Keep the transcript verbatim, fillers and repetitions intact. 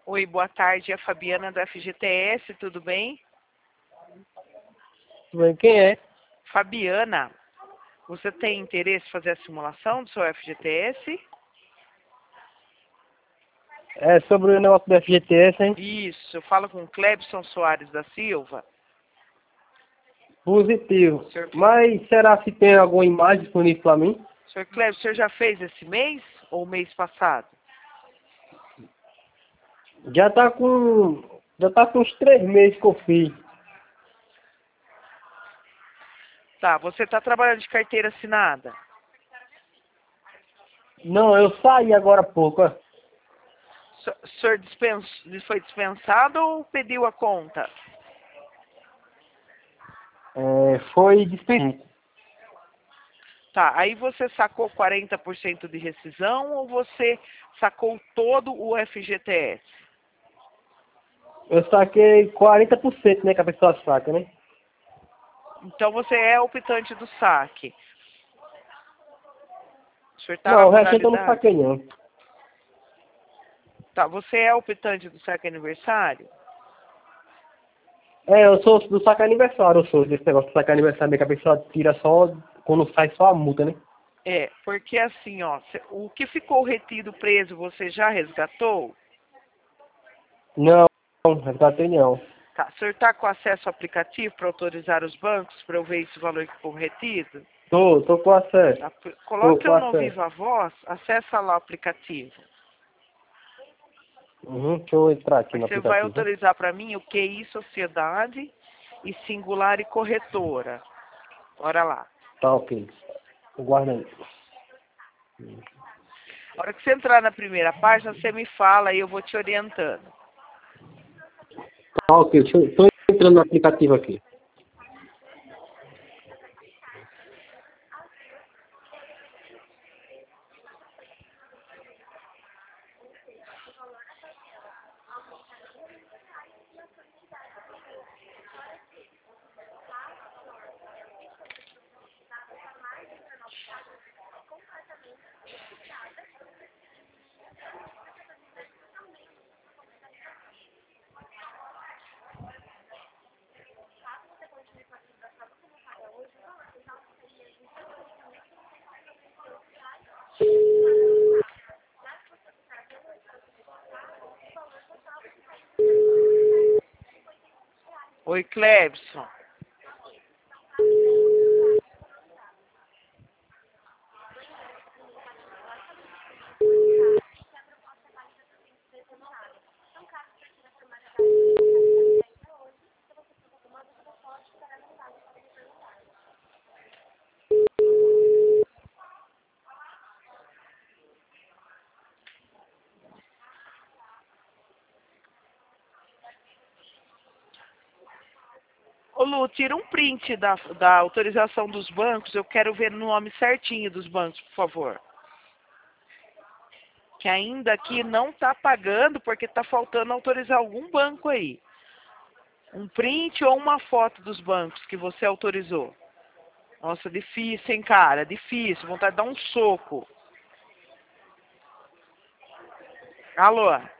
Oi, boa tarde, é a Fabiana do F G T S, tudo bem? Tudo bem, quem é? Fabiana, você tem interesse em fazer a simulação do seu F G T S? É sobre o negócio do F G T S, hein? Isso, eu falo com o Clebson Soares da Silva. Positivo. Senhor, Mas será que tem alguma imagem disponível para mim? senhor Clebson, o senhor já fez esse mês ou mês passado? Já tá com. Já tá com uns três meses que eu fiz. Tá, você está trabalhando de carteira assinada? Não, eu saí agora há pouco, ó. O o senhor dispens, foi dispensado ou pediu a conta? É, foi dispensado. Tá, aí você sacou quarenta por cento de rescisão ou você sacou todo o F G T S? Eu saquei quarenta por cento, né, que a pessoa saca, né? Então você é optante do saque. O senhor está na Não, o resto eu não modalidade? saquei não. Tá, você é optante do saque aniversário? É, eu sou do saque aniversário, eu sou desse negócio de saque aniversário, né, que a pessoa tira só quando sai só a multa, né? É, porque assim, ó, cê- o que ficou retido preso, você já resgatou? Não, não, resgatei não. Tá, o senhor está com acesso ao aplicativo para autorizar os bancos para eu ver esse valor que ficou retido? Tô, tô com acesso. Tá, p- Tô coloque com eu no acesso. Viva Voz, acessa lá o aplicativo. Uhum, deixa eu entrar aqui Aí no você vai aplicativo. autorizar para mim o Q I Sociedade e Singular e Corretora. Bora lá. Tá ok. Guarda aí. A hora que você entrar na primeira página, você me fala e eu vou te orientando. Tá ok, deixa eu, tô entrando no aplicativo aqui. Oi, Clebson. Ô Lu, tira um print da, da autorização dos bancos. Eu quero ver o nome certinho dos bancos, por favor. Que ainda aqui não está pagando porque está faltando autorizar algum banco aí. Um print ou uma foto dos bancos que você autorizou. Nossa, difícil, hein, cara? Difícil. Vontade de dar um soco. Alô?